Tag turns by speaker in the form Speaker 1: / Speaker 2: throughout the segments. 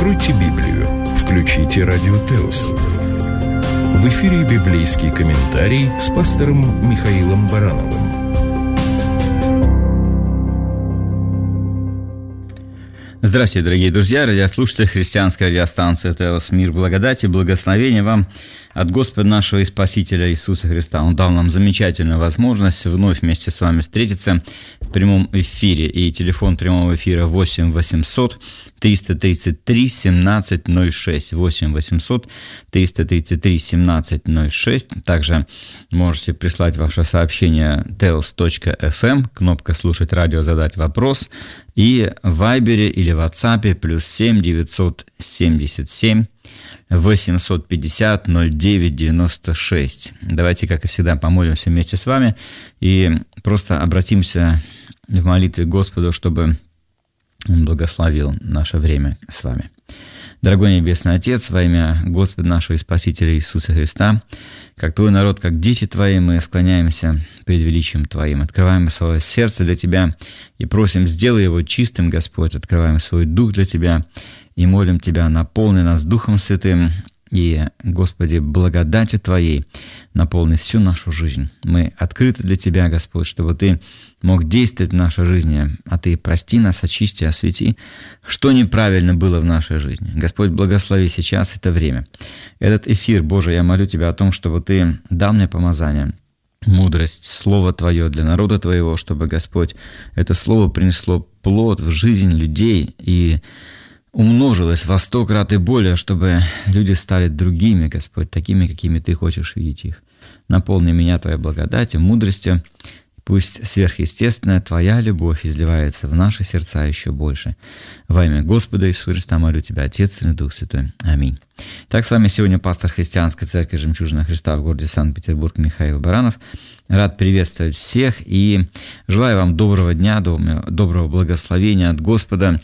Speaker 1: Откройте Библию, включите Радио Теос. В эфире библейский комментарий с пастором Михаилом Барановым.
Speaker 2: Здравствуйте, дорогие друзья, радиослушатели христианской радиостанции «Теос». Мир, благодать и благословение вам от Господа нашего и Спасителя Иисуса Христа. Он дал нам замечательную возможность вновь вместе с вами встретиться в прямом эфире. И телефон прямого эфира 8 800 333 1706. 8 800 333 1706. Также можете прислать ваше сообщение teos.fm, кнопка «Слушать радио», задать вопрос. И в Вайбере или в WhatsApp +7 977 850 09 96. Давайте, как и всегда, помолимся вместе с вами и просто обратимся в молитве к Господу, чтобы Он благословил наше время с вами. Дорогой Небесный Отец, во имя Господа нашего и Спасителя Иисуса Христа, как Твой народ, как дети Твои, мы склоняемся перед величием Твоим, открываем свое сердце для Тебя и просим, сделай его чистым, Господь, открываем свой дух для Тебя и молим Тебя, наполни нас Духом Святым и, Господи, благодатью Твоей наполни всю нашу жизнь. Мы открыты для Тебя, Господь, чтобы Ты мог действовать в нашей жизни, а Ты прости нас, очисти, освети, что неправильно было в нашей жизни. Господь, благослови сейчас это время. Этот эфир, Боже, я молю Тебя о том, чтобы Ты дал мне помазание, мудрость, Слово Твое для народа Твоего, чтобы, Господь, это Слово принесло плод в жизнь людей и умножилось во 100 крат и более, чтобы люди стали другими, Господь, такими, какими Ты хочешь видеть их. Наполни меня Твоей благодатью, мудростью. Пусть сверхъестественная Твоя любовь изливается в наши сердца еще больше. Во имя Господа Иисуса Христа молю Тебя, Отец и Дух Святой. Аминь. Так, с вами сегодня пастор христианской церкви «Жемчужина Христа» в городе Санкт-Петербург Михаил Баранов. Рад приветствовать всех и желаю вам доброго дня, доброго благословения от Господа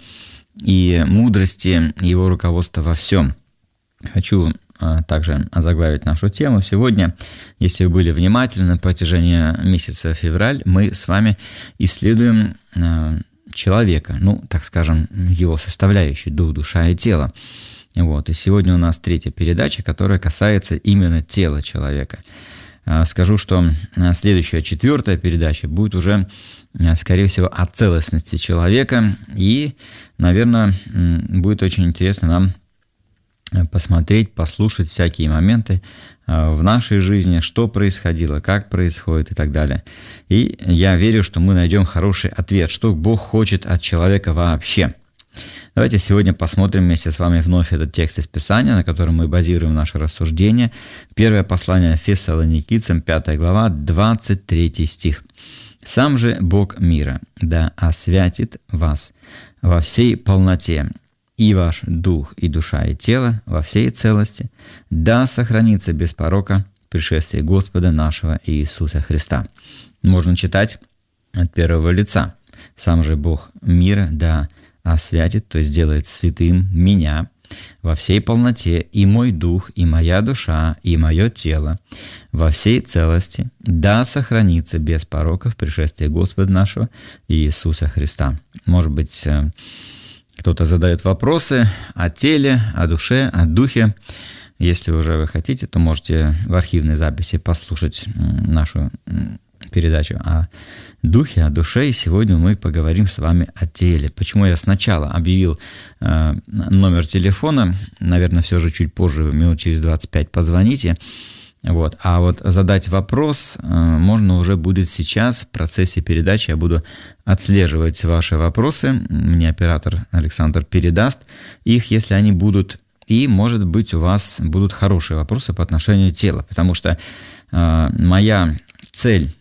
Speaker 2: и мудрости Его руководства во всем. Хочу также озаглавить нашу тему. Сегодня, если вы были внимательны, на протяжении месяца февраль мы с вами исследуем человека, так скажем, его составляющие, дух, душа и тело. И сегодня у нас 3-я передача, которая касается именно тела человека. Скажу, что следующая 4-я передача будет уже, скорее всего, о целостности человека. И, наверное, будет очень интересно нам посмотреть, послушать всякие моменты в нашей жизни, что происходило, как происходит и так далее. И я верю, что мы найдем хороший ответ, что Бог хочет от человека вообще. Давайте сегодня посмотрим вместе с вами вновь этот текст из Писания, на котором мы базируем наше рассуждение. Первое послание Фессалоникийцам, 5 глава, 23 стих. «Сам же Бог мира да освятит вас во всей полноте, и ваш дух, и душа, и тело во всей целости, да сохранится без порока пришествие Господа нашего Иисуса Христа». Можно читать от первого лица. «Сам же Бог мира да освятит», то есть сделает святым меня во всей полноте, и мой дух, и моя душа, и мое тело во всей целости, да сохранится без порока в пришествии Господа нашего Иисуса Христа. Может быть, кто-то задает вопросы о теле, о душе, о духе. Если уже вы хотите, то можете в архивной записи послушать нашу передачу о духе, о душе. И сегодня мы поговорим с вами о теле. Почему я сначала объявил номер телефона, наверное, все же чуть позже, минут через 25 позвоните. А вот задать вопрос можно уже будет сейчас, в процессе передачи. Я буду отслеживать ваши вопросы. Мне оператор Александр передаст их, если они будут. И, может быть, у вас будут хорошие вопросы по отношению тела. Потому что моя цель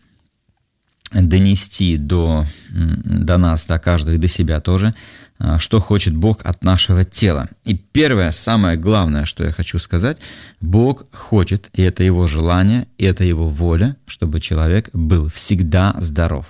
Speaker 2: донести до нас, до каждого и до себя тоже, что хочет Бог от нашего тела. И первое, самое главное, что я хочу сказать, Бог хочет, и это Его желание, и это Его воля, чтобы человек был всегда здоров.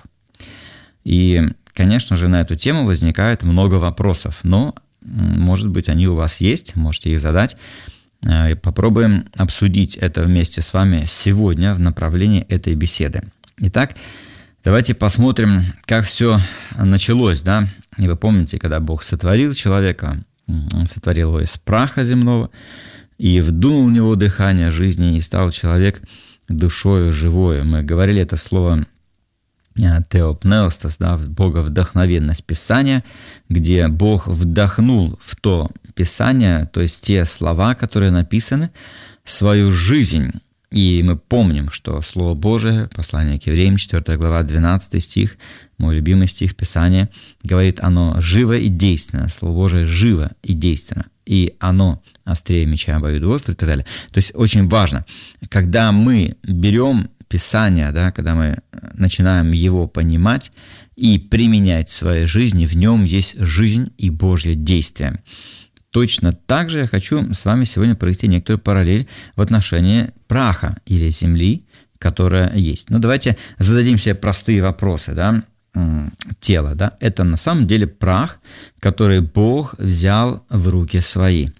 Speaker 2: И, конечно же, на эту тему возникает много вопросов, но, может быть, они у вас есть, можете их задать. И попробуем обсудить это вместе с вами сегодня в направлении этой беседы. Итак, давайте посмотрим, как все началось, да? И вы помните, когда Бог сотворил человека, Он сотворил его из праха земного и вдунул в него дыхание жизни, и стал человек душою живою. Мы говорили это слово теопнеостас, да, боговдохновенность Писания, где Бог вдохнул в то Писание, то есть те слова, которые написаны, свою жизнь. И мы помним, что Слово Божие, послание к Евреям, 4 глава, 12 стих, мой любимый стих Писания, говорит, оно живо и действенно. Слово Божие живо и действенно. И оно острее меча обоюдоострый и так далее. То есть очень важно, когда мы берем Писание, да, когда мы начинаем его понимать и применять в своей жизни, в нем есть жизнь и Божье действие. Точно так же я хочу с вами сегодня провести некоторую параллель в отношении праха или земли, которая есть. Ну, давайте зададим себе простые вопросы. Да? Тело, да? Это на самом деле прах, который Бог взял в руки свои.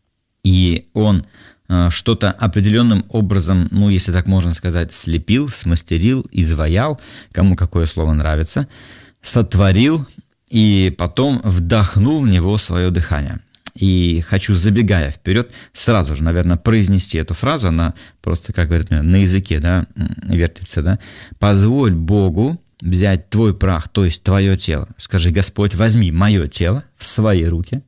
Speaker 2: И Он что-то определенным образом, ну, если так можно сказать, слепил, смастерил, изваял, кому какое слово нравится, сотворил и потом вдохнул в него свое дыхание. И хочу, забегая вперед, сразу же, наверное, произнести эту фразу, она просто, как говорят, на языке, да, вертится, да. «Позволь Богу взять твой прах, то есть твое тело». Скажи: «Господь, возьми мое тело в свои руки,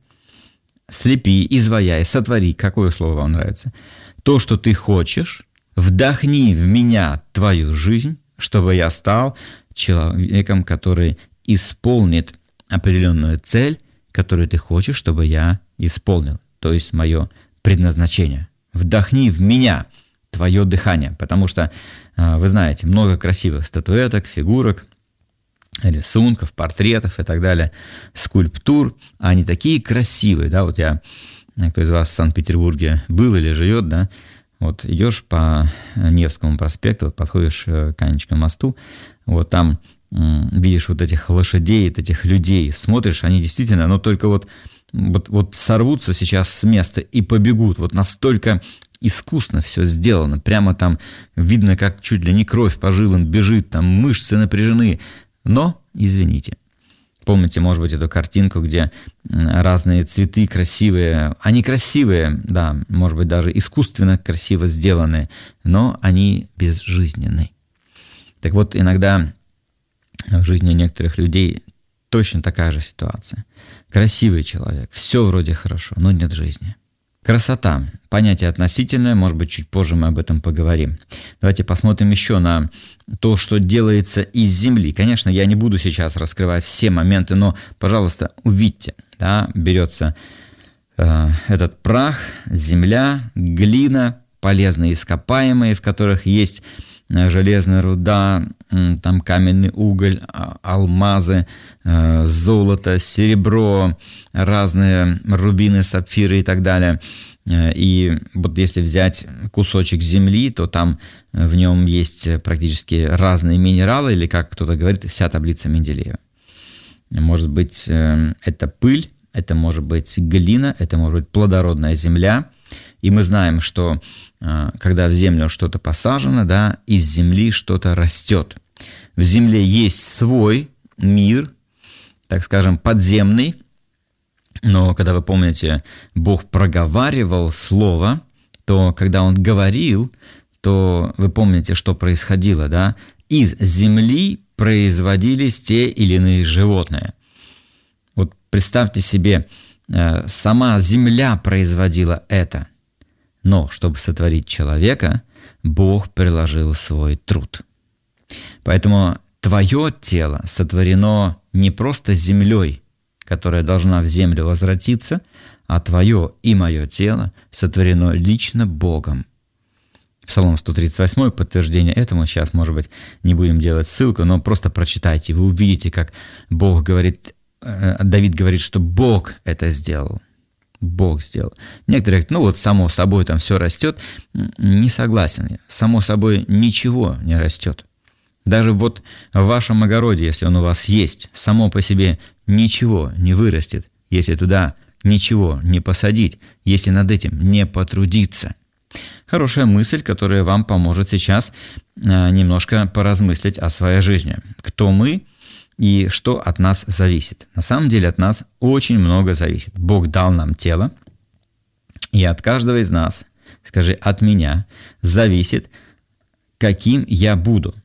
Speaker 2: слепи, изваяй, сотвори», какое слово вам нравится, «то, что ты хочешь, вдохни в меня твою жизнь, чтобы я стал человеком, который исполнит определенную цель, которую ты хочешь, чтобы я исполнил, то есть мое предназначение. Вдохни в меня твое дыхание», потому что, вы знаете, много красивых статуэток, фигурок, рисунков, портретов и так далее, скульптур, они такие красивые, да, вот кто из вас в Санкт-Петербурге был или живет, да, вот идешь по Невскому проспекту, вот подходишь к Анечкиному мосту, вот там видишь вот этих лошадей, этих людей, смотришь, они действительно, но только вот сорвутся сейчас с места и побегут, вот настолько искусно все сделано, прямо там видно, как чуть ли не кровь по жилам бежит, там мышцы напряжены. Но, извините, помните, может быть, эту картинку, где разные цветы красивые, они красивые, да, может быть, даже искусственно красиво сделаны, но они безжизненны. Так вот, иногда в жизни некоторых людей точно такая же ситуация. Красивый человек, все вроде хорошо, но нет жизни. Красота. Понятие относительное, может быть, чуть позже мы об этом поговорим. Давайте посмотрим еще на то, что делается из земли. Конечно, я не буду сейчас раскрывать все моменты, но, пожалуйста, увидьте, да, берется этот прах, земля, глина, полезные ископаемые, в которых есть железная руда, там каменный уголь, алмазы, золото, серебро, разные рубины, сапфиры и так далее. И вот если взять кусочек земли, то там в нем есть практически разные минералы, или, как кто-то говорит, вся таблица Менделеева. Может быть, это пыль, это может быть глина, это может быть плодородная земля. И мы знаем, что когда в землю что-то посажено, да, из земли что-то растет. В земле есть свой мир, так скажем, подземный. Но когда вы помните, Бог проговаривал слово, то когда Он говорил, то вы помните, что происходило, да? Из земли производились те или иные животные. Вот представьте себе, сама земля производила это. Но чтобы сотворить человека, Бог приложил свой труд. Поэтому твое тело сотворено не просто землей, которая должна в землю возвратиться, а твое и мое тело сотворено лично Богом. Псалом 138, подтверждение этому, сейчас, может быть, не будем делать ссылку, но просто прочитайте, вы увидите, как Бог говорит, Давид говорит, что Бог это сделал. Бог сделал. Некоторые говорят, само собой там все растет. Не согласен я. Само собой ничего не растет. Даже вот в вашем огороде, если он у вас есть, само по себе ничего не вырастет, если туда ничего не посадить, если над этим не потрудиться. Хорошая мысль, которая вам поможет сейчас немножко поразмыслить о своей жизни. Кто мы? и что от нас зависит. На самом деле от нас очень много зависит. Бог дал нам тело, и от каждого из нас, скажи, от меня зависит, каким я буду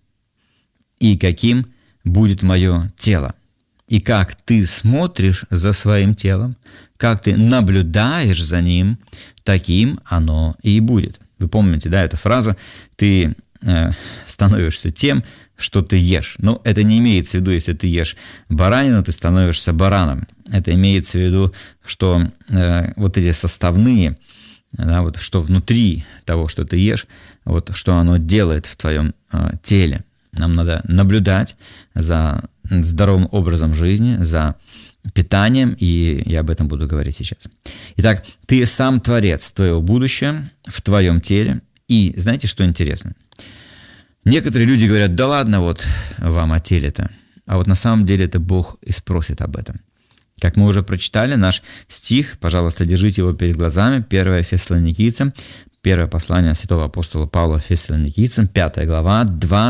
Speaker 2: и каким будет мое тело. И как ты смотришь за своим телом, как ты наблюдаешь за ним, таким оно и будет. Вы помните, да, эту фразу «ты становишься тем, что ты ешь». Но это не имеется в виду, если ты ешь баранину, ты становишься бараном. Это имеется в виду, что вот эти составные, да, вот, что внутри того, что ты ешь, вот, что оно делает в твоем теле. Нам надо наблюдать за здоровым образом жизни, за питанием, и я об этом буду говорить сейчас. Итак, ты сам творец твоего будущего в твоем теле. И знаете, что интересно? Некоторые люди говорят: да ладно, вот вам о теле-то. А вот на самом деле это Бог и спросит об этом. Как мы уже прочитали, наш стих, пожалуйста, держите его перед глазами, 1 Фессалоникийцам, первое послание святого апостола Павла Фессалоникийцам, 5 глава,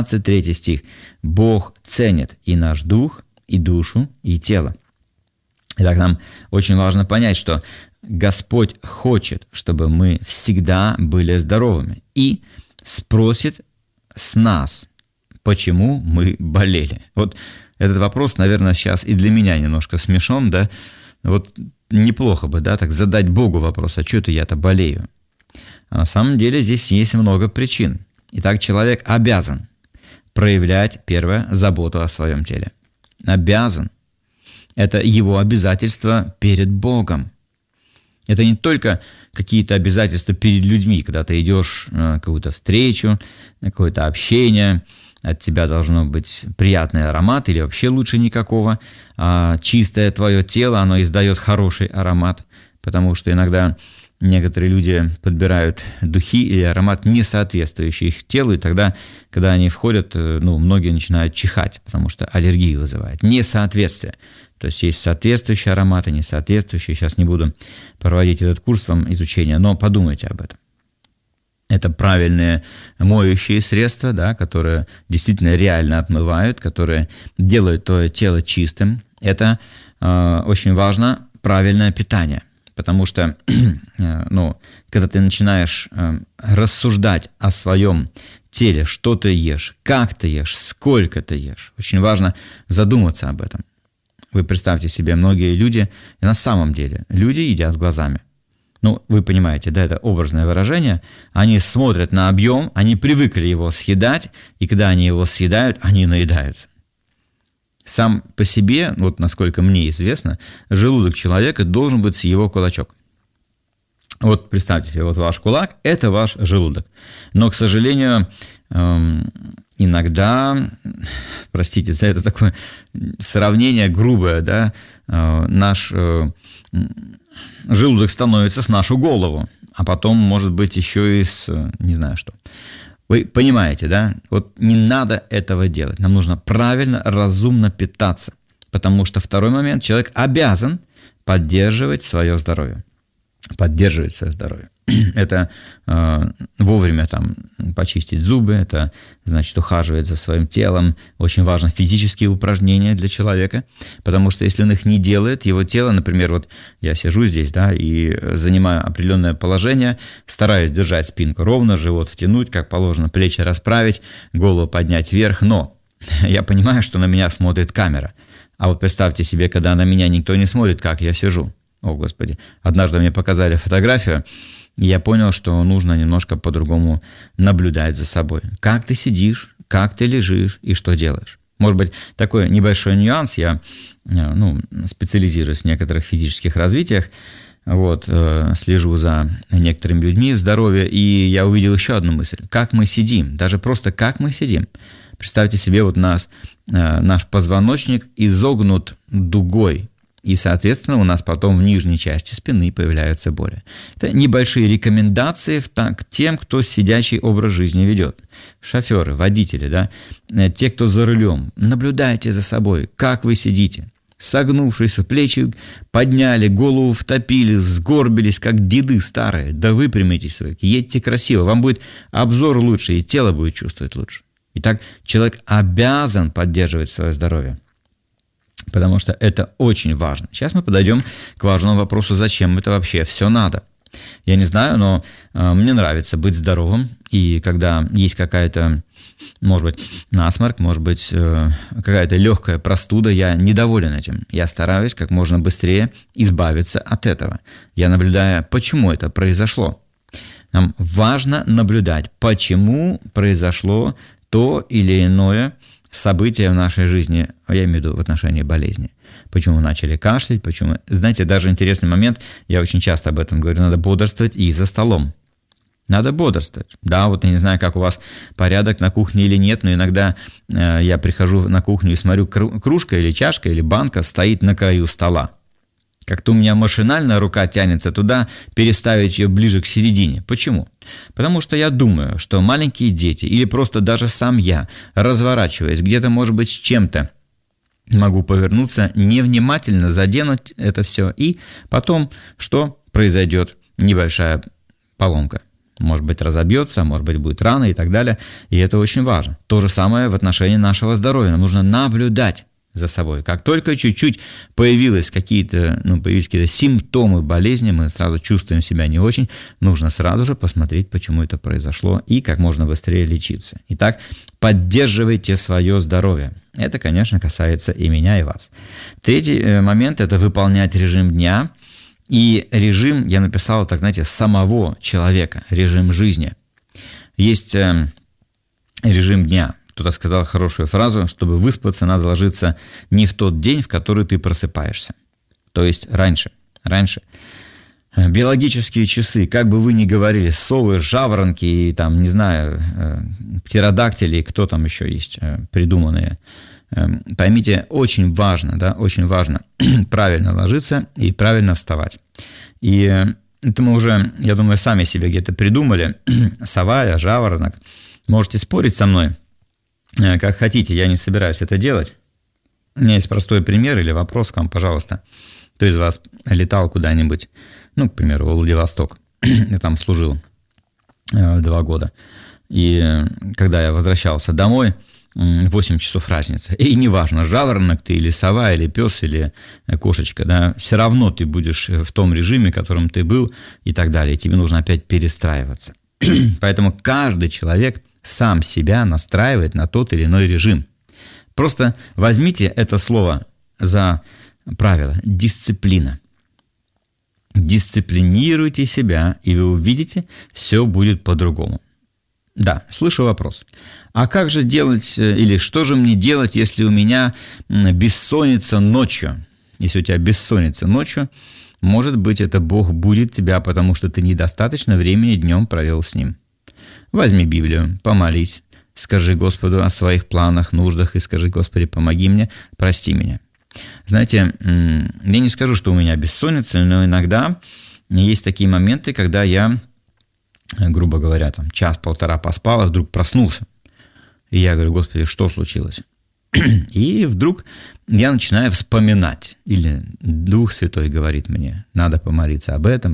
Speaker 2: 23 стих. «Бог ценит и наш дух, и душу, и тело». Итак, нам очень важно понять, что Господь хочет, чтобы мы всегда были здоровыми, и спросит с нас, почему мы болели. Вот этот вопрос, наверное, сейчас и для меня немножко смешон, да? Вот неплохо бы, да, так задать Богу вопрос: а что это я-то болею? А на самом деле здесь есть много причин. Итак, человек обязан проявлять, первое, заботу о своем теле. Обязан. Это его обязательство перед Богом. Это не только какие-то обязательства перед людьми, когда ты идешь на какую-то встречу, на какое-то общение, от тебя должно быть приятный аромат или вообще лучше никакого, а чистое твое тело, оно издает хороший аромат, потому что иногда некоторые люди подбирают духи или аромат, не соответствующий их телу, и тогда, когда они входят, многие начинают чихать, потому что аллергию вызывает. Несоответствие. То есть есть соответствующие ароматы, несоответствующие. Сейчас не буду проводить этот курс вам изучения, но подумайте об этом. Это правильные моющие средства, да, которые действительно реально отмывают, которые делают твое тело чистым. Это очень важно, правильное питание. Потому что, когда ты начинаешь рассуждать о своем теле, что ты ешь, как ты ешь, сколько ты ешь, очень важно задуматься об этом. Вы представьте себе, многие люди, и на самом деле, люди едят глазами. Вы понимаете, да, это образное выражение. Они смотрят на объем, они привыкли его съедать, и когда они его съедают, они наедаются. Сам по себе, насколько мне известно, желудок человека должен быть с его кулачок. Вот представьте себе, ваш кулак – это ваш желудок. Но, к сожалению, иногда, простите за это такое сравнение грубое, да, наш желудок становится с нашу голову, а потом, может быть, еще и с не знаю что. Вы понимаете, да? Не надо этого делать. Нам нужно правильно, разумно питаться, потому что второй момент, человек обязан поддерживать свое здоровье. Поддерживать свое здоровье. Это вовремя почистить зубы, это значит ухаживать за своим телом. Очень важно физические упражнения для человека, потому что если он их не делает, его тело, например, я сижу здесь, да, и занимаю определенное положение, стараюсь держать спинку ровно, живот втянуть, как положено, плечи расправить, голову поднять вверх, но я понимаю, что на меня смотрит камера. А представьте себе, когда на меня никто не смотрит, как я сижу. О, Господи. Однажды мне показали фотографию, и я понял, что нужно немножко по-другому наблюдать за собой. Как ты сидишь, как ты лежишь и что делаешь. Может быть, такой небольшой нюанс. Я специализируюсь в некоторых физических развитиях, слежу за некоторыми людьми в здоровье, и я увидел еще одну мысль. Как мы сидим, даже просто как мы сидим. Представьте себе, наш позвоночник изогнут дугой, и, соответственно, у нас потом в нижней части спины появляются боли. Это небольшие рекомендации к тем, кто сидячий образ жизни ведет. Шоферы, водители, да, те, кто за рулем. Наблюдайте за собой, как вы сидите. Согнувшись, плечи подняли, голову втопили, сгорбились, как деды старые. Да выпрямитесь вы, едьте красиво, вам будет обзор лучше, и тело будет чувствовать лучше. Итак, человек обязан поддерживать свое здоровье. потому что это очень важно. Сейчас мы подойдем к важному вопросу, зачем это вообще все надо. Я не знаю, но мне нравится быть здоровым, и когда есть какая-то, может быть, насморк, может быть, какая-то легкая простуда, я недоволен этим. Я стараюсь как можно быстрее избавиться от этого. Я наблюдаю, почему это произошло. Нам важно наблюдать, почему произошло то или иное событие в нашей жизни, я имею в виду в отношении болезни. Почему мы начали кашлять, почему... Знаете, даже интересный момент, я очень часто об этом говорю, надо бодрствовать и за столом. Надо бодрствовать. Да, вот я не знаю, как у вас порядок на кухне или нет, но иногда я прихожу на кухню и смотрю, кружка или чашка или банка стоит на краю стола. Как-то у меня машинально рука тянется туда, переставить ее ближе к середине. Почему? Потому что я думаю, что маленькие дети или просто даже сам я, разворачиваясь где-то, может быть, с чем-то, могу повернуться, невнимательно заденуть это все, и потом что произойдет? Небольшая поломка. Может быть, разобьется, может быть, будет рана и так далее. И это очень важно. То же самое в отношении нашего здоровья. Нам нужно наблюдать за собой. Как только чуть-чуть появились какие-то симптомы болезни, мы сразу чувствуем себя не очень, нужно сразу же посмотреть, почему это произошло, и как можно быстрее лечиться. Итак, поддерживайте свое здоровье. Это, конечно, касается и меня, и вас. Третий момент – это выполнять режим дня. И режим, я написал так, знаете, самого человека, режим жизни. Есть режим дня. Кто-то сказал хорошую фразу, чтобы выспаться, надо ложиться не в тот день, в который ты просыпаешься. То есть раньше. Биологические часы, как бы вы ни говорили, совы, жаворонки и там, не знаю, птеродактили, кто там еще есть, придуманные. Поймите, очень важно правильно ложиться и правильно вставать. И это мы уже, я думаю, сами себе где-то придумали. Сова, жаворонок. Можете спорить со мной, как хотите, я не собираюсь это делать. У меня есть простой пример или вопрос к вам, пожалуйста. Кто из вас летал куда-нибудь, к примеру, во Владивосток, я там служил 2 года. И когда я возвращался домой, 8 часов разница. И неважно, жаворонок ты или сова, или пес, или кошечка, да, все равно ты будешь в том режиме, в котором ты был, и так далее. Тебе нужно опять перестраиваться. Поэтому каждый человек сам себя настраивает на тот или иной режим. Просто возьмите это слово за правило – дисциплина. Дисциплинируйте себя, и вы увидите, все будет по-другому. Да, слышу вопрос. А как же делать, или что же мне делать, если у меня бессонница ночью? Если у тебя бессонница ночью, может быть, это Бог будет тебя, потому что ты недостаточно времени днем провел с Ним. Возьми Библию, помолись, скажи Господу о своих планах, нуждах, и скажи: Господи, помоги мне, прости меня. Знаете, я не скажу, что у меня бессонница, но иногда есть такие моменты, когда я, грубо говоря, там час-полтора поспал, а вдруг проснулся. И я говорю: Господи, что случилось? И вдруг я начинаю вспоминать, или Дух Святой говорит мне: надо помолиться об этом.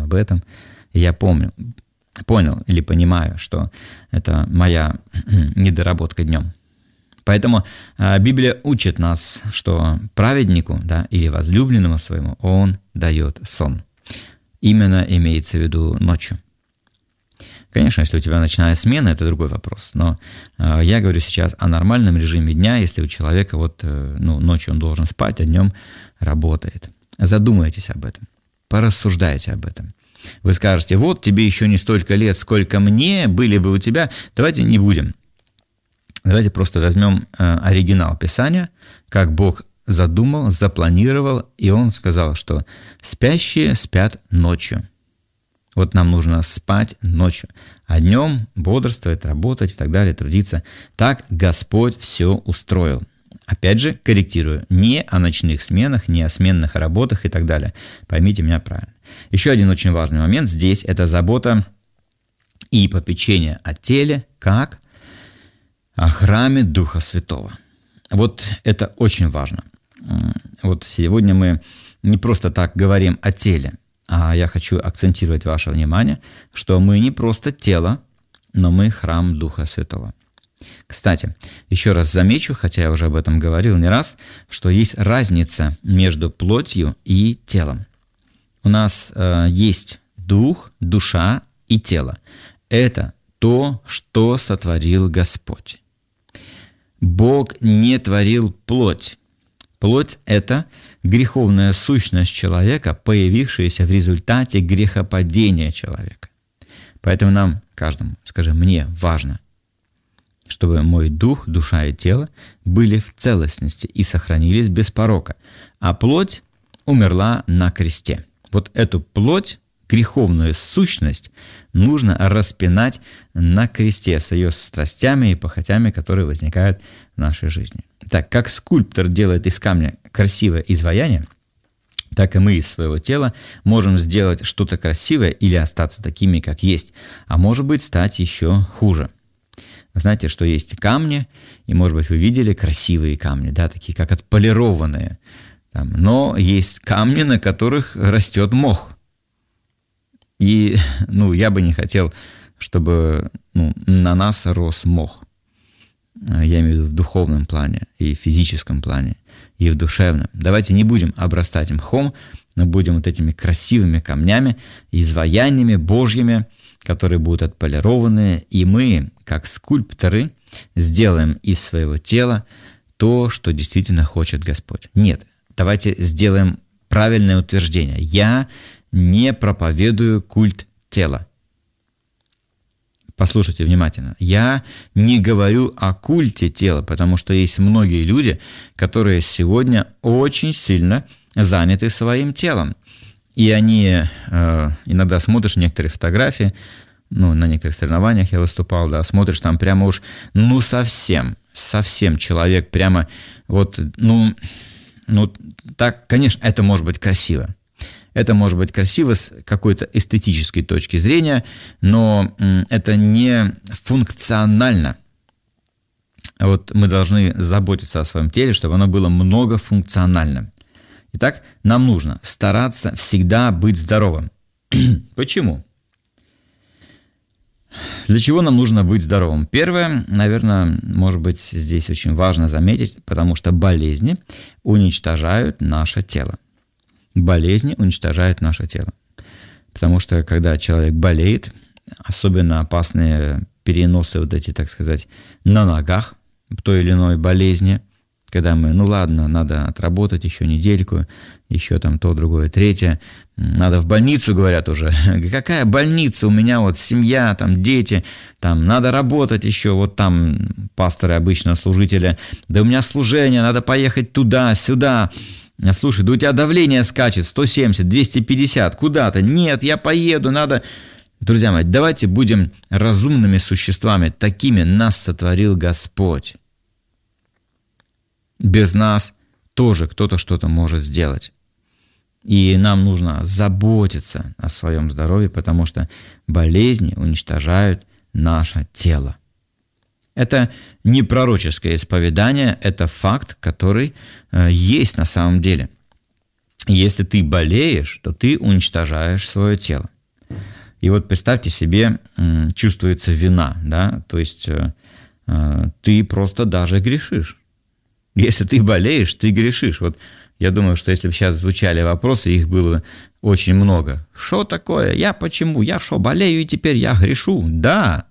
Speaker 2: И я понял или понимаю, что это моя недоработка днем. Поэтому Библия учит нас, что праведнику, да, или возлюбленному своему Он дает сон. Именно имеется в виду ночью. Конечно, если у тебя ночная смена, это другой вопрос. Но я говорю сейчас о нормальном режиме дня, если у человека ночью он должен спать, а днем работает. Задумайтесь об этом, порассуждайте об этом. Вы скажете: вот тебе еще не столько лет, сколько мне были бы у тебя. Давайте не будем. Давайте просто возьмем оригинал Писания, как Бог задумал, запланировал, и Он сказал, что спящие спят ночью. Вот нам нужно спать ночью, а днем бодрствовать, работать и так далее, трудиться. Так Господь все устроил. Опять же, корректирую, не о ночных сменах, не о сменных работах и так далее. Поймите меня правильно. Еще один очень важный момент здесь – это забота и попечение о теле, как о храме Духа Святого. Вот это очень важно. Вот сегодня мы не просто так говорим о теле, а я хочу акцентировать ваше внимание, что мы не просто тело, но мы храм Духа Святого. Кстати, еще раз замечу, хотя я уже об этом говорил не раз, что есть разница между плотью и телом. У нас есть дух, душа и тело. Это то, что сотворил Господь. Бог не творил плоть. Плоть – это греховная сущность человека, появившаяся в результате грехопадения человека. Поэтому нам, каждому, скажем, мне важно, чтобы мой дух, душа и тело были в целостности и сохранились без порока, а плоть умерла на кресте. Вот эту плоть, греховную сущность, нужно распинать на кресте с ее страстями и похотями, которые возникают в нашей жизни. Так, как скульптор делает из камня красивое изваяние, так и мы из своего тела можем сделать что-то красивое или остаться такими, как есть, а может быть, стать еще хуже. Вы знаете, что есть камни, и, может быть, вы видели красивые камни, да, такие как отполированные. Но есть камни, на которых растет мох. И, я бы не хотел, чтобы на нас рос мох. Я имею в виду в духовном плане, и в физическом плане, и в душевном. Давайте не будем обрастать мхом, но будем вот этими красивыми камнями, изваяниями Божьими, которые будут отполированы, и мы, как скульпторы, сделаем из своего тела то, что действительно хочет Господь. Нет, давайте сделаем правильное утверждение. Я не проповедую культ тела. Послушайте внимательно. Я не говорю о культе тела, потому что есть многие люди, которые сегодня очень сильно заняты своим телом. И они, иногда смотришь некоторые фотографии, на некоторых соревнованиях я выступал, да, смотришь, там прямо уж, совсем человек прямо так, конечно, это может быть красиво. Это может быть красиво с какой-то эстетической точки зрения, но это не функционально. Вот мы должны заботиться о своем теле, чтобы оно было многофункциональным. Итак, нам нужно стараться всегда быть здоровым. Почему? Для чего нам нужно быть здоровым? Первое, наверное, может быть, здесь очень важно заметить, потому что болезни уничтожают наше тело. Болезни уничтожают наше тело. Потому что, когда человек болеет, особенно опасные переносы так сказать, на ногах той или иной болезни, когда мы, надо отработать еще недельку, еще там то, другое, третье, надо в больницу, говорят уже. Какая больница? У меня семья, дети, надо работать еще, пасторы обычно, служители, да у меня служение, надо поехать туда, сюда. Слушай, да у тебя давление скачет 170, 250, куда-то. Нет, я поеду, надо... Друзья мои, давайте будем разумными существами. Такими нас сотворил Господь. Без нас тоже кто-то что-то может сделать. И нам нужно заботиться о своем здоровье, потому что болезни уничтожают наше тело. Это не пророческое исповедание, это факт, который есть на самом деле. Если ты болеешь, то ты уничтожаешь свое тело. И представьте себе, чувствуется вина, да, то есть ты просто даже грешишь. Если ты болеешь, ты грешишь. Я думаю, что если бы сейчас звучали вопросы, их было бы очень много. Что такое? Я почему? Я что, болею и теперь я грешу? Да.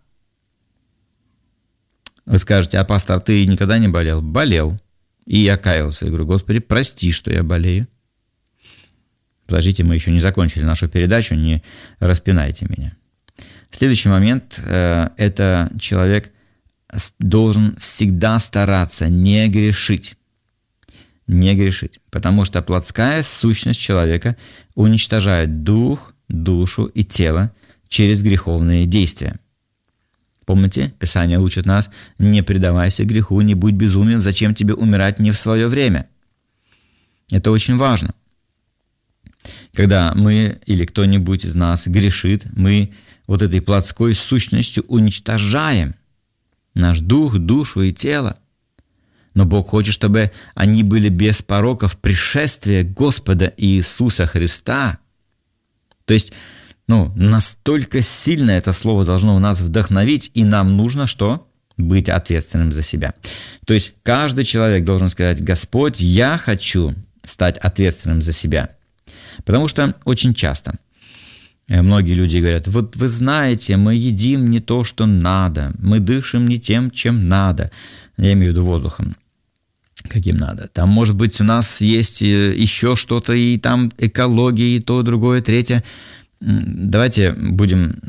Speaker 2: Вы скажете, а пастор, ты никогда не болел? Болел. И я каялся. Я говорю, Господи, прости, что я болею. Подождите, мы еще не закончили нашу передачу, не распинайте меня. Следующий момент – это человек должен всегда стараться не грешить. Не грешить. Потому что плотская сущность человека уничтожает дух, душу и тело через греховные действия. Помните, Писание учит нас, не предавайся греху, не будь безумен, зачем тебе умирать не в свое время. Это очень важно. Когда мы или кто-нибудь из нас грешит, мы этой плотской сущностью уничтожаем наш дух, душу и тело. Но Бог хочет, чтобы они были без порока в пришествии Господа Иисуса Христа. То есть, настолько сильно это слово должно нас вдохновить, и нам нужно что? быть ответственным за себя. То есть каждый человек должен сказать: Господь, я хочу стать ответственным за себя. Потому что очень часто многие люди говорят: вот вы знаете, мы едим не то, что надо, мы дышим не тем, чем надо. Я имею в виду воздухом, каким надо. Там, может быть, у нас есть еще что-то, и там экология, и то, другое, третье. Давайте будем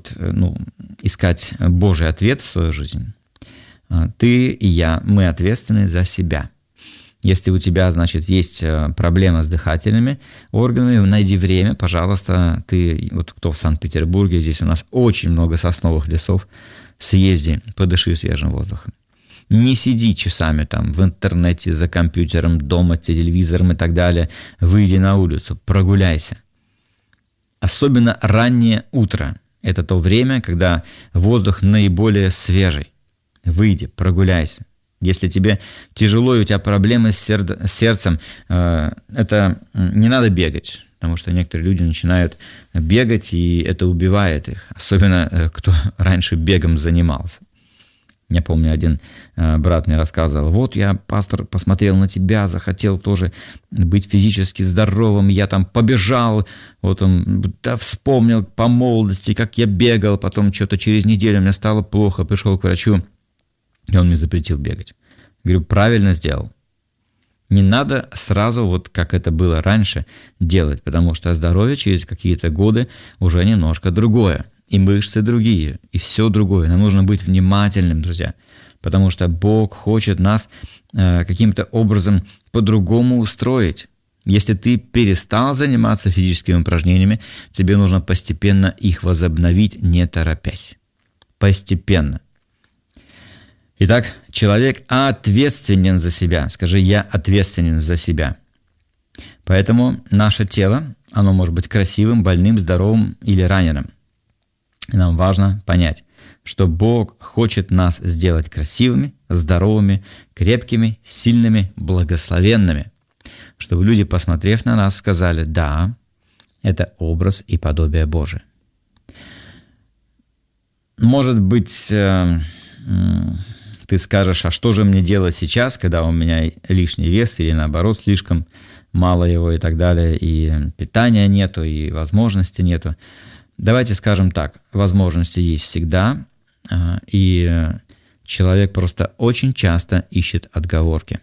Speaker 2: искать Божий ответ в свою жизнь. Ты и я, мы ответственны за себя. Если у тебя, значит, есть проблема с дыхательными органами, найди время, пожалуйста. Ты, вот кто в Санкт-Петербурге, здесь у нас очень много сосновых лесов, съезди, подыши свежим воздухом. Не сиди часами там в интернете, за компьютером, дома, телевизором и так далее. Выйди на улицу, прогуляйся. Особенно раннее утро. Это то время, когда воздух наиболее свежий. Выйди, прогуляйся. Если тебе тяжело и у тебя проблемы с сердцем, это не надо бегать, потому что некоторые люди начинают бегать, и это убивает их. Особенно, кто раньше бегом занимался. Я помню, один брат мне рассказывал: вот я, пастор, посмотрел на тебя, захотел тоже быть физически здоровым, я там побежал, вот он вспомнил по молодости, как я бегал, потом что-то через неделю мне стало плохо, пришел к врачу, и он мне запретил бегать. Говорю, правильно сделал. Не надо сразу, вот как это было раньше, делать, потому что здоровье через какие-то годы уже немножко другое. И мышцы другие, и все другое. Нам нужно быть внимательным, друзья, потому что Бог хочет нас каким-то образом по-другому устроить. Если ты перестал заниматься физическими упражнениями, тебе нужно постепенно их возобновить, не торопясь. Постепенно. Итак, человек ответственен за себя. Скажи: я ответственен за себя. Поэтому наше тело, оно может быть красивым, больным, здоровым или раненым. И нам важно понять, что Бог хочет нас сделать красивыми, здоровыми, крепкими, сильными, благословенными. Чтобы люди, посмотрев на нас, сказали: да, это образ и подобие Божие. Может быть, ты скажешь: а что же мне делать сейчас, когда у меня лишний вес или наоборот слишком мало его и так далее, и питания нету, и возможности нету. Давайте скажем так, возможности есть всегда, и человек просто очень часто ищет отговорки.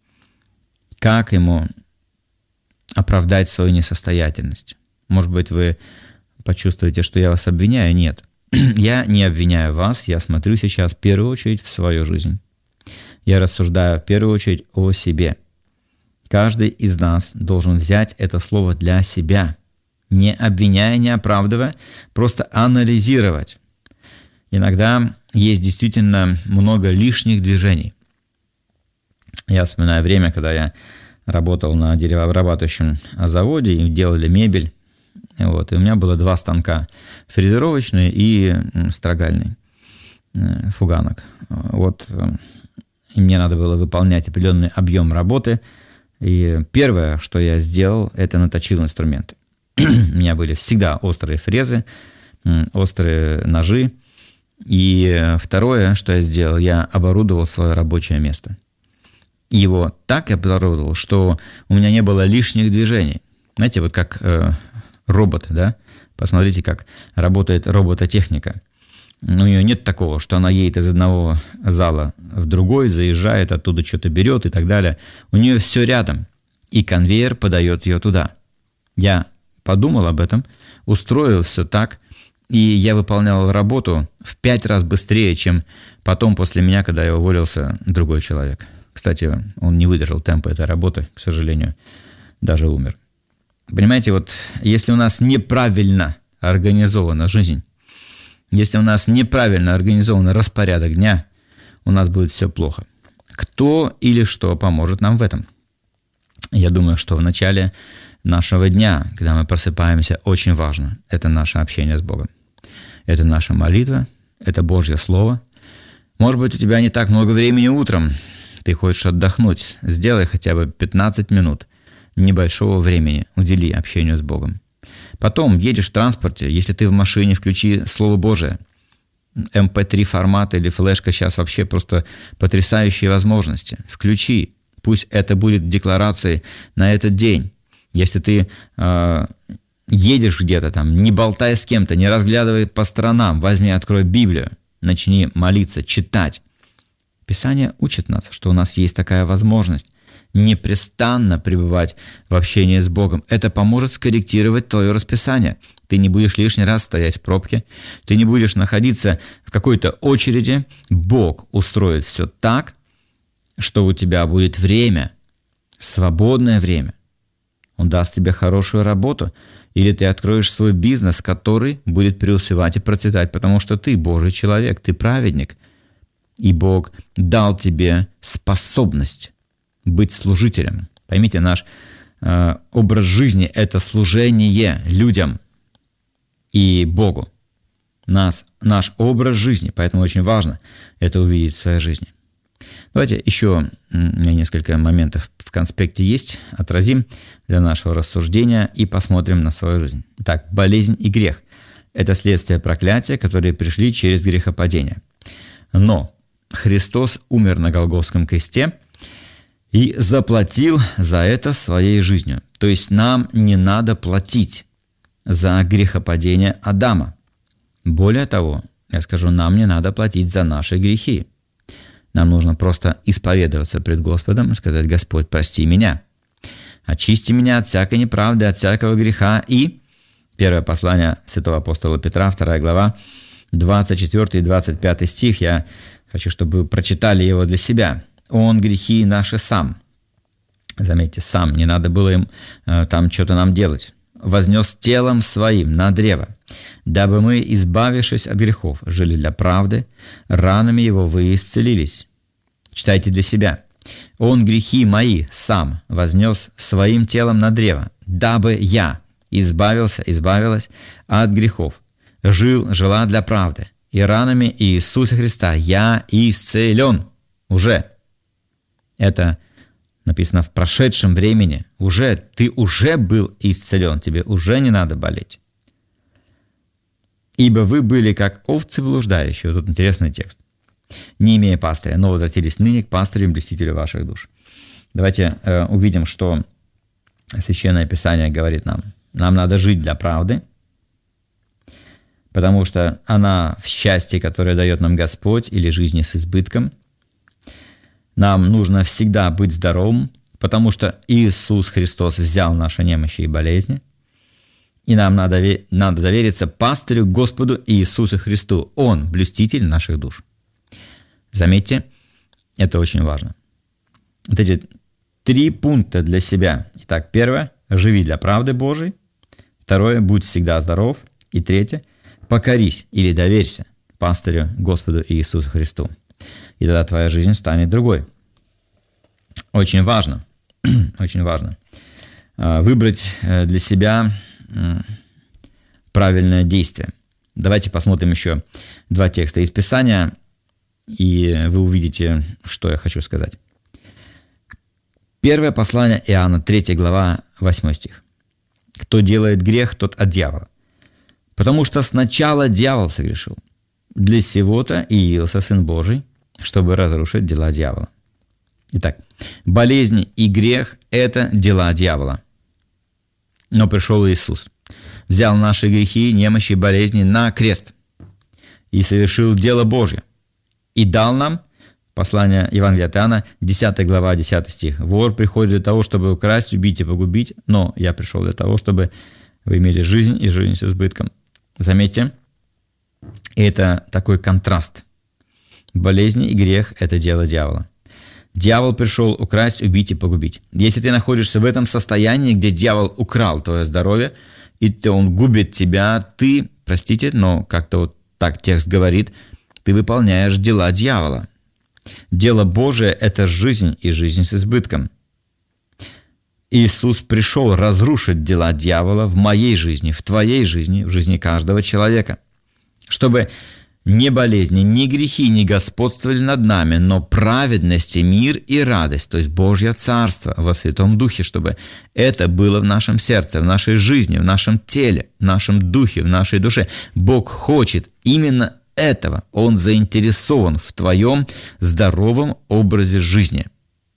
Speaker 2: Как ему оправдать свою несостоятельность? Может быть, вы почувствуете, что я вас обвиняю? Нет. Я не обвиняю вас, я смотрю сейчас в первую очередь в свою жизнь. Я рассуждаю в первую очередь о себе. Каждый из нас должен взять это слово для себя, не обвиняя, не оправдывая, просто анализировать. Иногда есть действительно много лишних движений. Я вспоминаю время, когда я работал на деревообрабатывающем заводе, и делали мебель. Вот, и у меня было 2 станка: фрезеровочный и строгальный фуганок. Вот, и мне надо было выполнять определенный объем работы. И первое, что я сделал, это наточил инструменты. У меня были всегда острые фрезы, острые ножи. И второе, что я сделал, я оборудовал свое рабочее место. И его так оборудовал, что у меня не было лишних движений. Знаете, вот как робот, да? Посмотрите, как работает робототехника. У нее нет такого, что она едет из одного зала в другой, заезжает, оттуда что-то берет и так далее. У нее все рядом, и конвейер подает ее туда. Я подумал об этом, устроил все так, и я выполнял работу в 5 раз быстрее, чем потом после меня, когда я уволился, другой человек. Кстати, он не выдержал темпа этой работы, к сожалению, даже умер. Понимаете, вот если у нас неправильно организована жизнь, если у нас неправильно организован распорядок дня, у нас будет все плохо. Кто или что поможет нам в этом? Я думаю, что в начале нашего дня, когда мы просыпаемся, очень важно. Это наше общение с Богом. Это наша молитва, это Божье Слово. Может быть, у тебя не так много времени утром, ты хочешь отдохнуть. Сделай хотя бы 15 минут небольшого времени, удели общению с Богом. Потом едешь в транспорте, если ты в машине, включи Слово Божие. MP3 формат или флешка сейчас вообще просто потрясающие возможности. Включи, пусть это будет декларацией на этот день. Если ты едешь где-то там, не болтай с кем-то, не разглядывай по сторонам, возьми, открой Библию, начни молиться, читать. Писание учит нас, что у нас есть такая возможность непрестанно пребывать в общении с Богом. Это поможет скорректировать твое расписание. Ты не будешь лишний раз стоять в пробке, ты не будешь находиться в какой-то очереди. Бог устроит все так, что у тебя будет время, свободное время. Он даст тебе хорошую работу, или ты откроешь свой бизнес, который будет преуспевать и процветать, потому что ты Божий человек, ты праведник. И Бог дал тебе способность быть служителем. Поймите, наш образ жизни – это служение людям и Богу. Наш образ жизни, поэтому очень важно это увидеть в своей жизни. Давайте еще у меня несколько моментов в конспекте есть, отразим для нашего рассуждения и посмотрим на свою жизнь. Итак, болезнь и грех – это следствие проклятия, которые пришли через грехопадение. Но Христос умер на Голгофском кресте и заплатил за это своей жизнью. То есть нам не надо платить за грехопадение Адама. Более того, я скажу, нам не надо платить за наши грехи. Нам нужно просто исповедоваться пред Господом и сказать: «Господь, прости меня, очисти меня от всякой неправды, от всякого греха». И первое послание святого апостола Петра, 2 глава, 24 и 25 стих. Я хочу, чтобы вы прочитали его для себя. «Он грехи наши сам». Заметьте, сам, не надо было им там что-то нам делать. «Вознес телом своим на древо, дабы мы, избавившись от грехов, жили для правды, ранами его вы исцелились». Читайте для себя. «Он грехи мои сам вознес своим телом на древо, дабы я избавилась от грехов, жила для правды, и ранами Иисуса Христа я исцелен». Уже. Это написано в прошедшем времени. Ты уже был исцелен, тебе уже не надо болеть. «Ибо вы были, как овцы блуждающие». Вот тут интересный текст. «Не имея пастыря, но возвратились ныне к пастырю и блюстителю ваших душ». Давайте увидим, что Священное Писание говорит нам. Нам надо жить для правды, потому что она в счастье, которое дает нам Господь, или жизни с избытком. Нам нужно всегда быть здоровым, потому что Иисус Христос взял наши немощи и болезни. И нам надо довериться пастырю Господу Иисусу Христу. Он – блюститель наших душ. Заметьте, это очень важно. Вот эти 3 пункта для себя. Итак, первое – живи для правды Божией. Второе – будь всегда здоров. И третье – покорись или доверься пастырю Господу Иисусу Христу. И тогда твоя жизнь станет другой. Очень важно выбрать для себя правильное действие. Давайте посмотрим еще 2 текста из Писания, и вы увидите, что я хочу сказать. Первое послание Иоанна, 3 глава, 8 стих. «Кто делает грех, тот от дьявола. Потому что сначала дьявол согрешил. Для сего-то и явился Сын Божий, чтобы разрушить дела дьявола». Итак, болезни и грех – это дела дьявола. Но пришел Иисус, взял наши грехи, немощи и болезни на крест и совершил дело Божье. И дал нам, послание Евангелия от Иоанна, 10 глава, 10 стих. «Вор приходит для того, чтобы украсть, убить и погубить, но я пришел для того, чтобы вы имели жизнь и жизнь с избытком». Заметьте, это такой контраст. Болезни и грех – это дело дьявола. Дьявол пришел украсть, убить и погубить. Если ты находишься в этом состоянии, где дьявол украл твое здоровье, и он губит тебя, ты, простите, но как-то вот так текст говорит, ты выполняешь дела дьявола. Дело Божие – это жизнь и жизнь с избытком. Иисус пришел разрушить дела дьявола в моей жизни, в твоей жизни, в жизни каждого человека, чтобы ни болезни, ни грехи не господствовали над нами, но праведность и мир и радость, то есть Божье Царство во Святом Духе, чтобы это было в нашем сердце, в нашей жизни, в нашем теле, в нашем духе, в нашей душе. Бог хочет именно этого Он заинтересован в твоем здоровом образе жизни.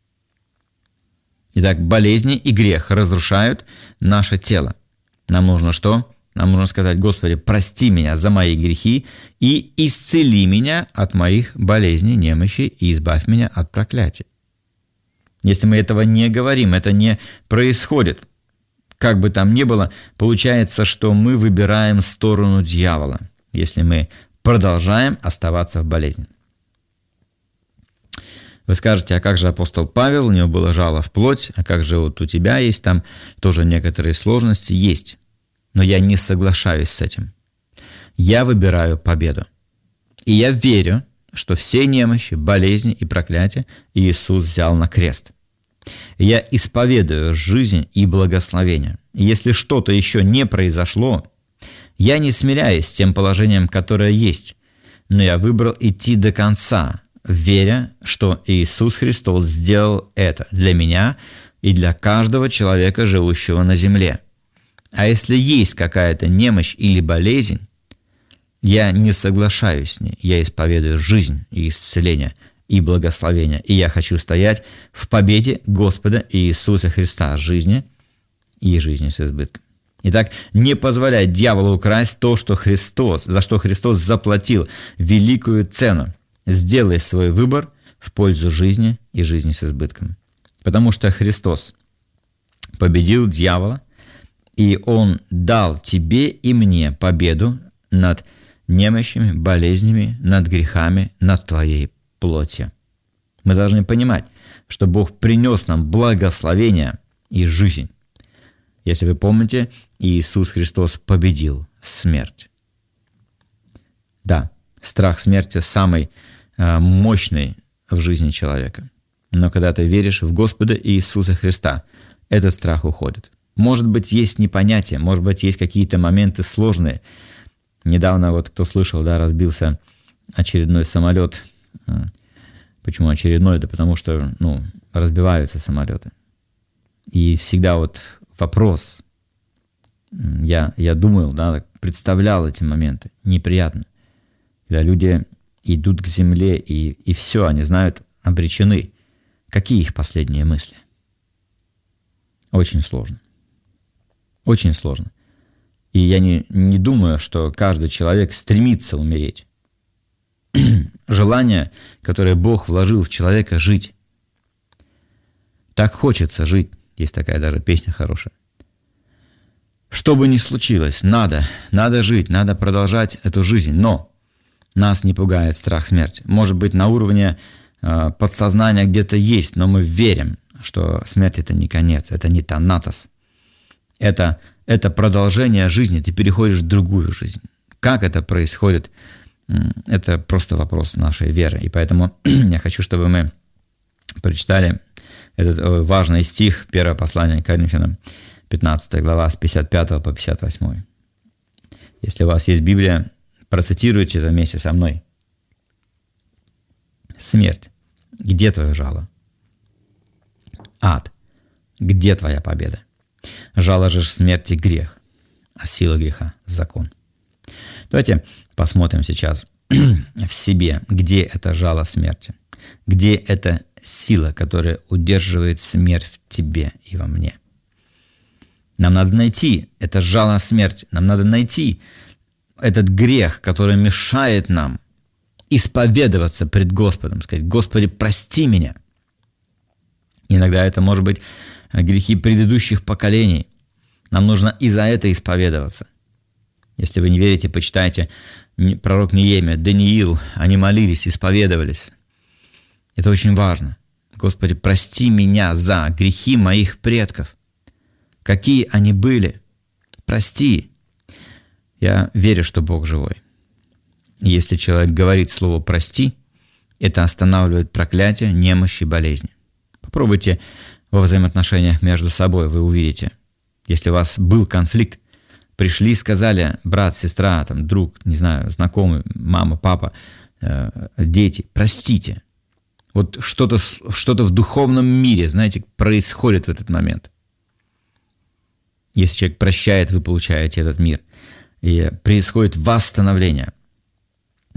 Speaker 2: Итак, болезни и грех разрушают наше тело. Нам нужно что? Нам нужно сказать: Господи, прости меня за мои грехи и исцели меня от моих болезней, немощи и избавь меня от проклятия. Если мы этого не говорим, это не происходит. Как бы там ни было, получается, что мы выбираем сторону дьявола, если мы продолжаем оставаться в болезни. Вы скажете: а как же апостол Павел, у него было жало в плоть, а как же вот у тебя есть там тоже некоторые сложности? Есть, но я не соглашаюсь с этим. Я выбираю победу. И я верю, что все немощи, болезни и проклятия Иисус взял на крест. Я исповедую жизнь и благословение. И если что-то еще не произошло, я не смиряюсь с тем положением, которое есть, но я выбрал идти до конца, веря, что Иисус Христос сделал это для меня и для каждого человека, живущего на земле. А если есть какая-то немощь или болезнь, я не соглашаюсь с ней, я исповедую жизнь и исцеление и благословение, и я хочу стоять в победе Господа Иисуса Христа жизни и жизни с избытком. Итак, не позволяй дьяволу украсть то, за что Христос заплатил великую цену. Сделай свой выбор в пользу жизни и жизни с избытком. Потому что Христос победил дьявола, и Он дал тебе и мне победу над немощами, болезнями, над грехами, над твоей плотью. Мы должны понимать, что Бог принес нам благословение и жизнь. Если вы помните, Иисус Христос победил смерть. Да, страх смерти самый мощный в жизни человека. Но когда ты веришь в Господа Иисуса Христа, этот страх уходит. Может быть, есть непонятие, может быть, есть какие-то моменты сложные. Недавно, вот кто слышал, да, разбился очередной самолет. Почему очередной? Да потому что, разбиваются самолеты. И всегда вот вопрос, я думал, да, представлял эти моменты, неприятно. Когда люди идут к земле, и все, они знают, обречены. Какие их последние мысли? Очень сложно. Очень сложно. И я не думаю, что каждый человек стремится умереть. Желание, которое Бог вложил в человека, жить. Так хочется жить. Есть такая даже песня хорошая. Что бы ни случилось, надо жить, надо продолжать эту жизнь. Но нас не пугает страх смерти. Может быть, на уровне подсознания где-то есть, но мы верим, что смерть — это не конец, это не танатос. Это продолжение жизни, ты переходишь в другую жизнь. Как это происходит, это просто вопрос нашей веры. И поэтому я хочу, чтобы мы прочитали этот важный стих, первое послание к Коринфянам, 15 глава, с 55 по 58. Если у вас есть Библия, процитируйте это вместе со мной. Смерть, где твое жало? Ад, где твоя победа? Жало же смерти — грех, а сила греха — закон. Давайте посмотрим сейчас в себе, где это жало смерти, где эта сила, которая удерживает смерть в тебе и во мне. Нам надо найти это жало смерти, нам надо найти этот грех, который мешает нам исповедоваться пред Господом, сказать: Господи, прости меня. Иногда это может быть грехи предыдущих поколений. Нам нужно и за это исповедоваться. Если вы не верите, почитайте пророк Неемия, Даниил. Они молились, исповедовались. Это очень важно. Господи, прости меня за грехи моих предков. Какие они были? Прости. Я верю, что Бог живой. И если человек говорит слово «прости», это останавливает проклятие, немощи, болезни. Попробуйте во взаимоотношениях между собой, вы увидите. Если у вас был конфликт, пришли и сказали: брат, сестра, там, друг, не знаю, знакомый, мама, папа, дети, простите. Вот что-то в духовном мире, знаете, происходит в этот момент. Если человек прощает, вы получаете этот мир. И происходит восстановление.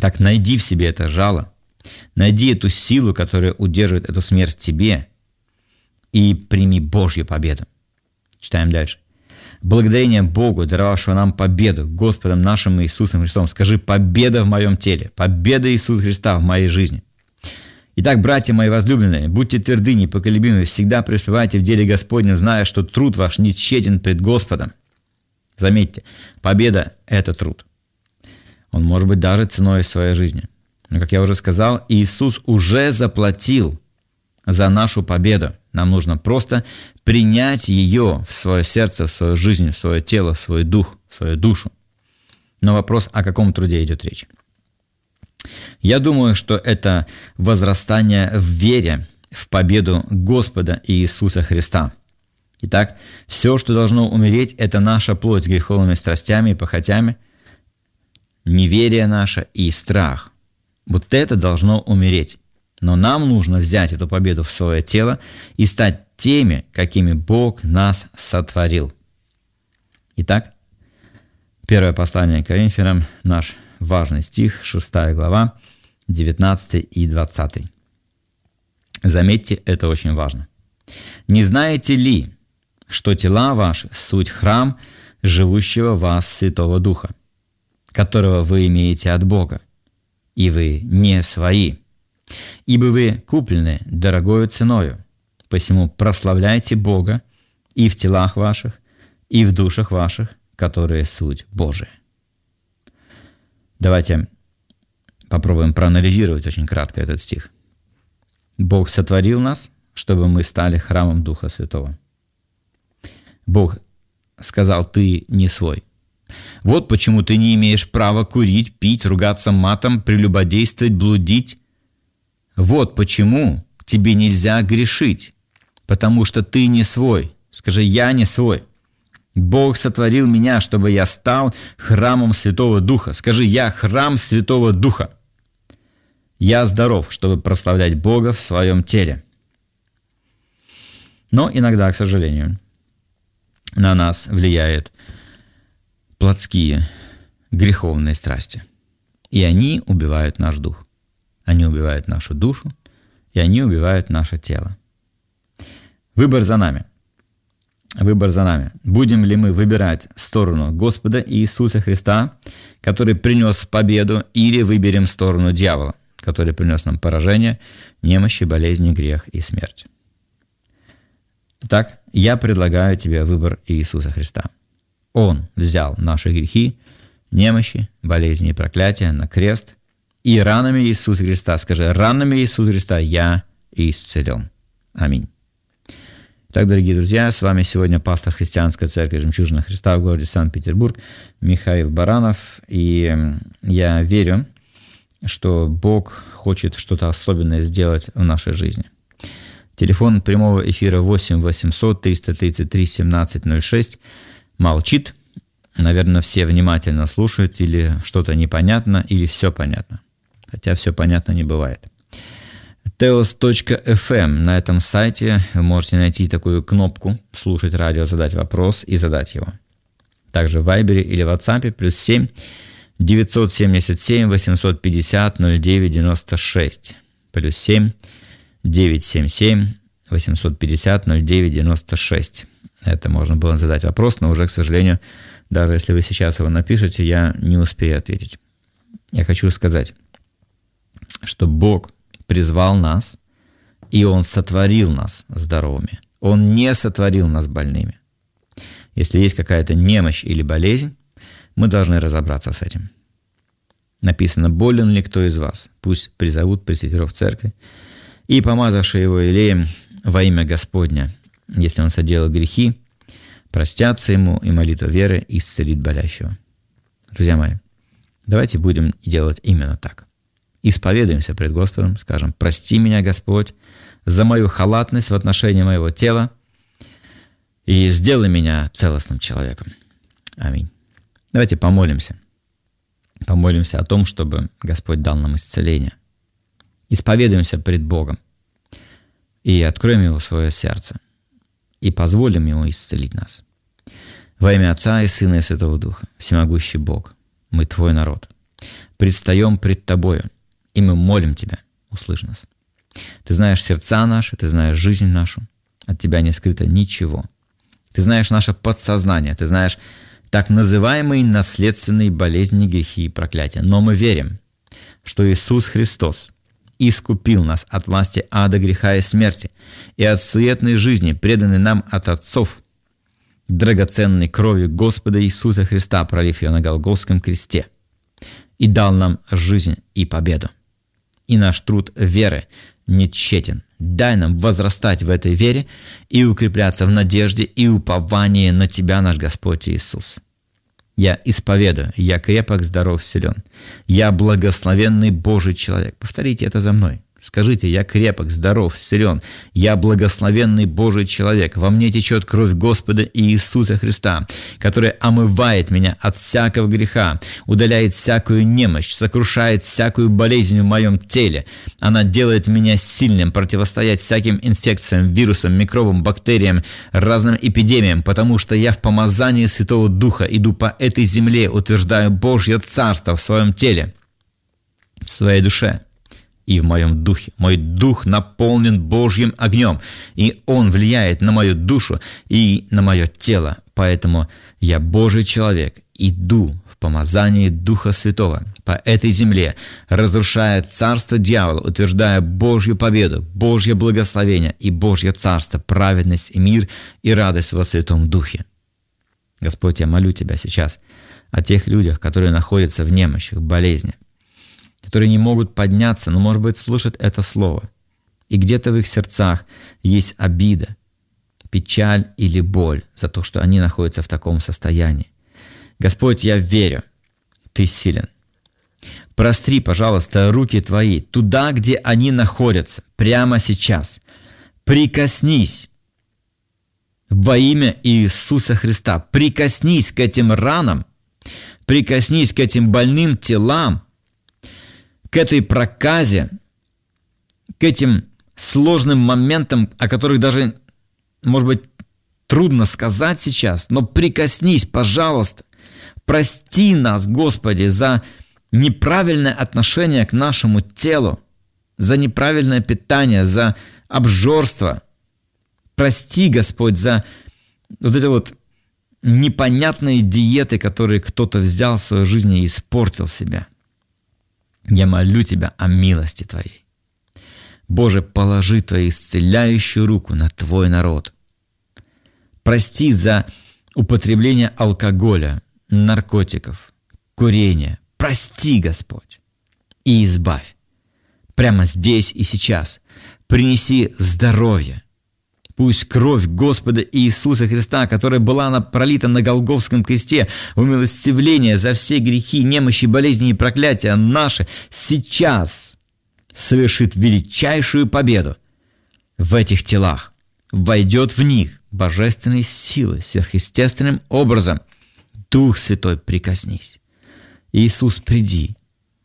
Speaker 2: Так найди в себе это жало, найди эту силу, которая удерживает эту смерть в тебе, и прими Божью победу. Читаем дальше. Благодарение Богу, даровавшего нам победу, Господом нашим Иисусом Христом. Скажи: победа в моем теле, победа Иисуса Христа в моей жизни. Итак, братья мои возлюбленные, будьте тверды, непоколебимы, всегда преуспевайте в деле Господнем, зная, что труд ваш не тщетен пред Господом. Заметьте, победа – это труд. Он может быть даже ценой своей жизни. Но, как я уже сказал, Иисус уже заплатил за нашу победу. Нам нужно просто принять ее в свое сердце, в свою жизнь, в свое тело, в свой дух, в свою душу. Но вопрос, о каком труде идет речь? Я думаю, что это возрастание в вере в победу Господа Иисуса Христа. Итак, все, что должно умереть, это наша плоть с греховными страстями и похотями, неверие наше и страх. Вот это должно умереть. Но нам нужно взять эту победу в свое тело и стать теми, какими Бог нас сотворил. Итак, первое послание к Коринфянам, наш важный стих, 6 глава, 19 и 20. Заметьте, это очень важно. «Не знаете ли, что тела ваши – суть храм живущего в вас Святого Духа, которого вы имеете от Бога, и вы не свои? Ибо вы куплены дорогою ценою, посему прославляйте Бога и в телах ваших, и в душах ваших, которые суть Божия». Давайте попробуем проанализировать очень кратко этот стих. Бог сотворил нас, чтобы мы стали храмом Духа Святого. Бог сказал: ты не свой. Вот почему ты не имеешь права курить, пить, ругаться матом, прелюбодействовать, блудить. Вот почему тебе нельзя грешить, потому что ты не свой. Скажи: я не свой. Бог сотворил меня, чтобы я стал храмом Святого Духа. Скажи: я храм Святого Духа. Я здоров, чтобы прославлять Бога в своем теле. Но иногда, к сожалению, на нас влияют плотские, греховные страсти. И они убивают наш дух. Они убивают нашу душу, и они убивают наше тело. Выбор за нами. Выбор за нами. Будем ли мы выбирать сторону Господа Иисуса Христа, который принес победу, или выберем сторону дьявола, который принес нам поражение, немощи, болезни, грех и смерть? Итак, я предлагаю тебе выбор Иисуса Христа. Он взял наши грехи, немощи, болезни и проклятия на крест, и ранами Иисуса Христа, скажи: ранами Иисуса Христа я исцелен. Аминь. Так, дорогие друзья, с вами сегодня пастор Христианской церкви «Жемчужина Христа» в городе Санкт-Петербург Михаил Баранов. И я верю, что Бог хочет что-то особенное сделать в нашей жизни. Телефон прямого эфира 8 800 333 1706 молчит. Наверное, все внимательно слушают, или что-то непонятно, или все понятно. Хотя все понятно не бывает. teos.fm. На этом сайте вы можете найти такую кнопку «Слушать радио, задать вопрос» и задать его. Также в Вайбере или WhatsApp +7 977 850 0996. +7 977 850 0996. Это можно было задать вопрос, но уже, к сожалению, даже если вы сейчас его напишете, я не успею ответить. Я хочу сказать, что Бог призвал нас, и Он сотворил нас здоровыми. Он не сотворил нас больными. Если есть какая-то немощь или болезнь, мы должны разобраться с этим. Написано: болен ли кто из вас? Пусть призовут пресвитеров церкви, и помазавшие его елеем во имя Господня, если он соделал грехи, простятся ему, и молитва веры исцелит болящего. Друзья мои, давайте будем делать именно так. Исповедуемся пред Господом, скажем: прости меня, Господь, за мою халатность в отношении моего тела, и сделай меня целостным человеком. Аминь. Давайте помолимся. Помолимся о том, чтобы Господь дал нам исцеление. Исповедуемся пред Богом и откроем Его свое сердце, и позволим Ему исцелить нас. Во имя Отца и Сына и Святого Духа, всемогущий Бог, мы Твой народ. предстаем пред Тобою, и мы молим Тебя, услышь нас. Ты знаешь сердца наши, Ты знаешь жизнь нашу, от Тебя не скрыто ничего. Ты знаешь наше подсознание, Ты знаешь так называемые наследственные болезни, грехи и проклятия. Но мы верим, что Иисус Христос искупил нас от власти ада, греха и смерти, и от суетной жизни, преданной нам от отцов, драгоценной кровью Господа Иисуса Христа, пролив ее на Голгофском кресте, и дал нам жизнь и победу. И наш труд веры не тщетен. Дай нам возрастать в этой вере и укрепляться в надежде и уповании на Тебя, наш Господь Иисус. Я исповедую, я крепок, здоров, силен. Я благословенный Божий человек. Повторите это за мной. Скажите: я крепок, здоров, силен. Я благословенный Божий человек. Во мне течет кровь Господа Иисуса Христа, которая омывает меня от всякого греха, удаляет всякую немощь, сокрушает всякую болезнь в моем теле. Она делает меня сильным противостоять всяким инфекциям, вирусам, микробам, бактериям, разным эпидемиям, потому что я в помазании Святого Духа иду по этой земле, утверждаю Божье Царство в своем теле, в своей душе и в моем духе. Мой дух наполнен Божьим огнем, и он влияет на мою душу и на мое тело. Поэтому я Божий человек, иду в помазании Духа Святого по этой земле, разрушая царство дьявола, утверждая Божью победу, Божье благословение и Божье царство, праведность и мир и радость во Святом Духе. Господь, я молю Тебя сейчас о тех людях, которые находятся в немощах, болезнях, которые не могут подняться, но, может быть, слушать это слово. И где-то в их сердцах есть обида, печаль или боль за то, что они находятся в таком состоянии. Господь, я верю, Ты силен. Простри, пожалуйста, руки Твои туда, где они находятся, прямо сейчас. Прикоснись во имя Иисуса Христа. Прикоснись к этим ранам, прикоснись к этим больным телам, к этой проказе, к этим сложным моментам, о которых даже, может быть, трудно сказать сейчас, но прикоснись, пожалуйста. Прости нас, Господи, за неправильное отношение к нашему телу, за неправильное питание, за обжорство. Прости, Господь, за вот это вот непонятные диеты, которые кто-то взял в свою жизнь и испортил себя. Я молю Тебя о милости Твоей. Боже, положи Твою исцеляющую руку на Твой народ. Прости за употребление алкоголя, наркотиков, курения. Прости, Господь, и избавь. Прямо здесь и сейчас. Принеси здоровье. Пусть кровь Господа Иисуса Христа, которая была пролита на Голгофском кресте, в умилостивление за все грехи, немощи, болезни и проклятия наши, сейчас совершит величайшую победу в этих телах, войдет в них божественной силой, сверхъестественным образом. Дух Святой, прикоснись. Иисус, приди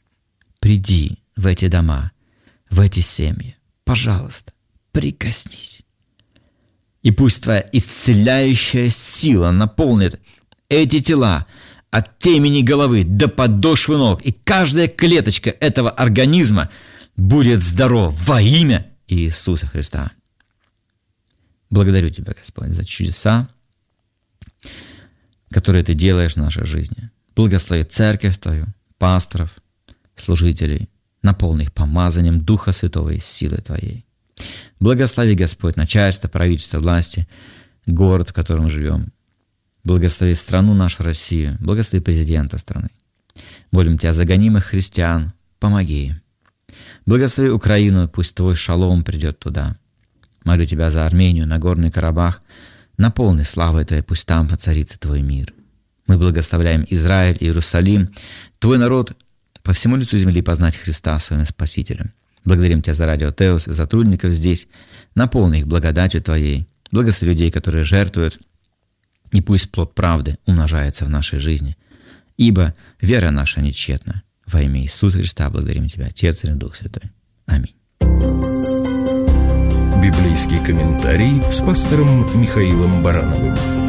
Speaker 2: в эти дома, в эти семьи. Пожалуйста, прикоснись. И пусть Твоя исцеляющая сила наполнит эти тела от темени головы до подошвы ног, и каждая клеточка этого организма будет здорова во имя Иисуса Христа. Благодарю Тебя, Господь, за чудеса, которые Ты делаешь в нашей жизни. Благослови церковь Твою, пасторов, служителей, наполни их помазанием Духа Святого и силы Твоей. Благослови, Господь, начальство, правительство, власти, город, в котором мы живем. Благослови страну нашу, Россию. Благослови президента страны. Молим Тебя за гонимых христиан. Помоги им. Благослови Украину, пусть Твой шалом придет туда. Молю Тебя за Армению, Нагорный Карабах. Наполни славой Твоей, пусть там воцарится Твой мир. Мы благословляем Израиль, Иерусалим, Твой народ по всему лицу земли познать Христа своим Спасителем. Благодарим Тебя за Радио Теос и за трудников здесь. Наполни их благодатью Твоей. Благослови людей, которые жертвуют. И пусть плод правды умножается в нашей жизни. Ибо вера наша не тщетна. Во имя Иисуса Христа благодарим Тебя, Отец и Дух Святой. Аминь.
Speaker 1: Библейский комментарий с пастором Михаилом Барановым.